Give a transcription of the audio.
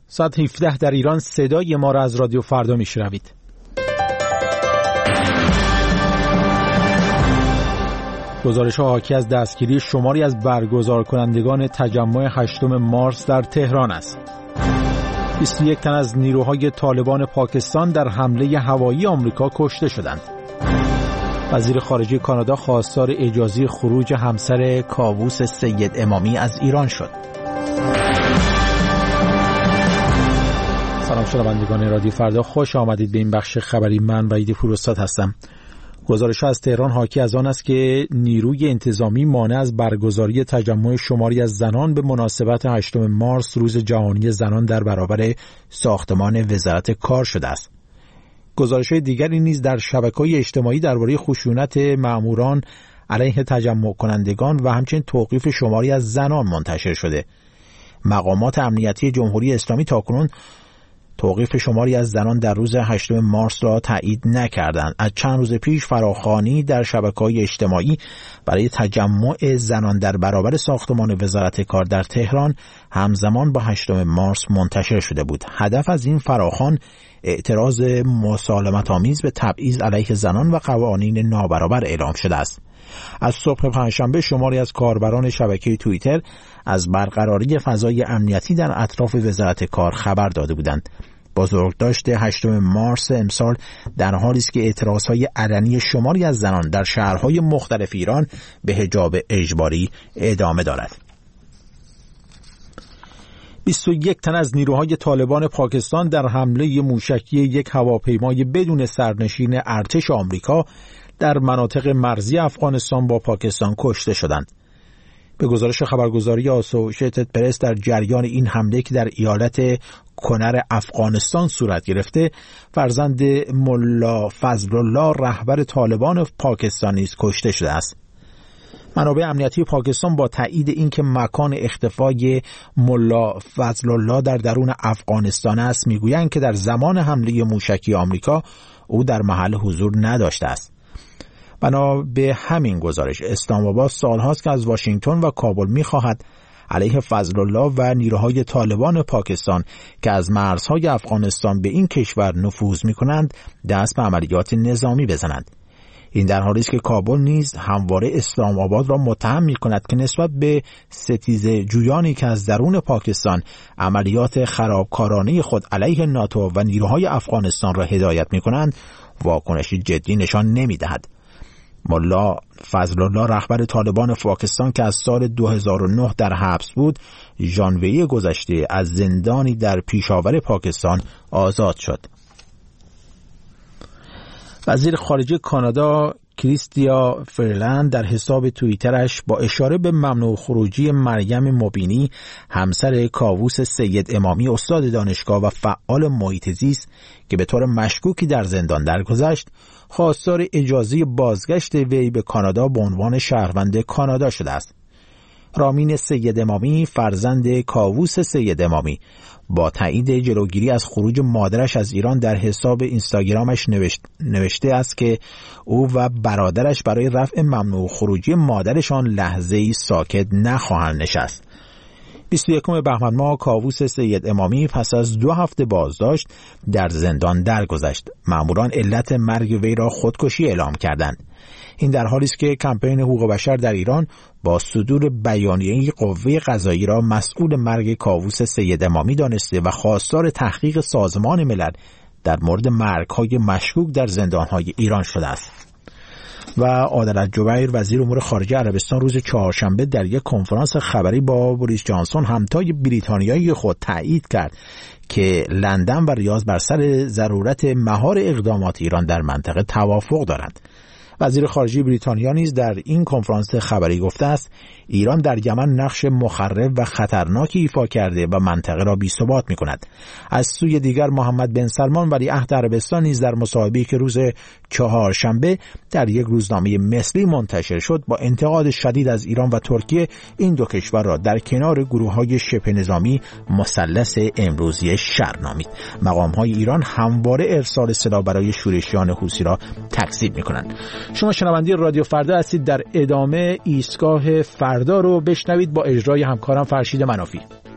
ساعت 17 در ایران صدای ما را از رادیو فردا میشنوید. گزارش‌ها حاکی از دستگیری شماری از برگزار کنندگان تجمع 8 مارس در تهران است. 21 تن از نیروهای طالبان پاکستان در حمله هوایی آمریکا کشته شدند. وزیر خارجه کانادا خواستار اجازه خروج همسر کاووس سید امامی از ایران شد. سلام شنوندگان رادیو فردا، خوش آمدید به این بخش خبری. من وحید پوراستاد هستم. گزارش‌ها از تهران حاکی از آن است که نیروی انتظامی مانع از برگزاری تجمع شماری از زنان به مناسبت 8 مارس روز جهانی زنان در برابر ساختمان وزارت کار شده است. گزارش‌های دیگری نیز در شبکه‌های اجتماعی درباره خشونت مأموران علیه تجمع کنندگان و همچنین توقیف شماری از زنان منتشر شده. مقامات امنیتی جمهوری اسلامی تاکنون توقیف شماری از زنان در روز 8 مارس را تایید نکردند. از چند روز پیش فراخوانی در شبکه‌های اجتماعی برای تجمع زنان در برابر ساختمان وزارت کار در تهران همزمان با 8 مارس منتشر شده بود. هدف از این فراخوان اعتراض مسالمت‌آمیز به تبعیض علیه زنان و قوانین نابرابر اعلام شده است. از صبح پنجشنبه شماری از کاربران شبکه توییتر از برقراری فضای امنیتی در اطراف وزارت کار خبر داده بودند. بزرگداشت 8 مارس امسال در حالی است که اعتراضهای علنی شماری از زنان در شهرهای مختلف ایران به حجاب اجباری ادامه دارد. 21 تن از نیروهای طالبان پاکستان در حمله موشکی یک هواپیمای بدون سرنشین ارتش آمریکا در مناطق مرزی افغانستان با پاکستان کشته شدند. به گزارش خبرگزاری آسوشیتد پرس در جریان این حمله که در ایالت کنر افغانستان صورت گرفته، فرزند ملا فضل الله رهبر طالبان پاکستان نیز کشته شده است. منابع امنیتی پاکستان با تایید اینکه مکان اختفای ملا فضل الله در درون افغانستان است میگویند که در زمان حمله موشکی آمریکا او در محل حضور نداشته است. بنا به همین گزارش اسلام آباد سالهاست که از واشنگتن و کابل می‌خواهد علیه فضل الله و نیروهای طالبان پاکستان که از مرزهای افغانستان به این کشور نفوذ می‌کنند دست به عملیات نظامی بزنند. این در حالی است که کابل نیز همواره اسلام آباد را متهم می‌کند که نسبت به ستیزه جویانی که از درون پاکستان عملیات خرابکارانه خود علیه ناتو و نیروهای افغانستان را هدایت می‌کنند واکنشی جدی نشان نمی‌دهد. ملا فضل الله رهبر طالبان پاکستان که از سال 2009 در حبس بود، ژانویه گذشته از زندانی در پیشاور پاکستان آزاد شد. وزیر خارجه کانادا کریستیا فرلند در حساب توییترش با اشاره به ممنوع خروجی مریم مبینی همسر کاووس سید امامی استاد دانشگاه و فعال محیط زیست که به طور مشکوکی در زندان درگذشت، خواستار اجازه بازگشت وی به کانادا به عنوان شهروند کانادا شده است. رامین سید امامی فرزند کاووس سید امامی با تایید جلوگیری از خروج مادرش از ایران در حساب اینستاگرامش نوشته است که او و برادرش برای رفع ممنوع خروجی مادرشان لحظه‌ای ساکت نخواهند نشست. 21 بهمن ماه کاووس سید امامی پس از 2 هفته بازداشت در زندان درگذشت. ماموران علت مرگ وی را خودکشی اعلام کردند. این در حالی است که کمپین حقوق بشر در ایران با صدور بیانیه قوه قضایی را مسئول مرگ کاووس سید امامی دانسته و خواستار تحقیق سازمان ملل در مورد مرگ‌های مشکوک در زندان‌های ایران شده است. و عادل جبیر وزیر امور خارجه عربستان روز چهارشنبه در یک کنفرانس خبری با بوریس جانسون همتای بریتانیایی خود تایید کرد که لندن و ریاض بر سر ضرورت مهار اقدامات ایران در منطقه توافق دارند. وزیر خارجه بریتانیا نیز در این کنفرانس خبری گفته است ایران در یمن نقش مخرب و خطرناکی ایفا کرده و منطقه را بی‌ثبات می‌کند. از سوی دیگر محمد بن سلمان ولیعهد عربستان نیز در مصاحبه‌ای که روز چهارشنبه در یک روزنامه مصری منتشر شد با انتقاد شدید از ایران و ترکیه این دو کشور را در کنار گروه‌های شبه نظامی مثلث امروزی شر نامید. مقام‌های ایران همواره ارسال سلاح برای شورشیان حوثی را تکذیب می‌کنند. شما شنونده رادیو فردا هستید. در ادامه ایستگاه فردا رو بشنوید با اجرای همکارم فرشید منافی.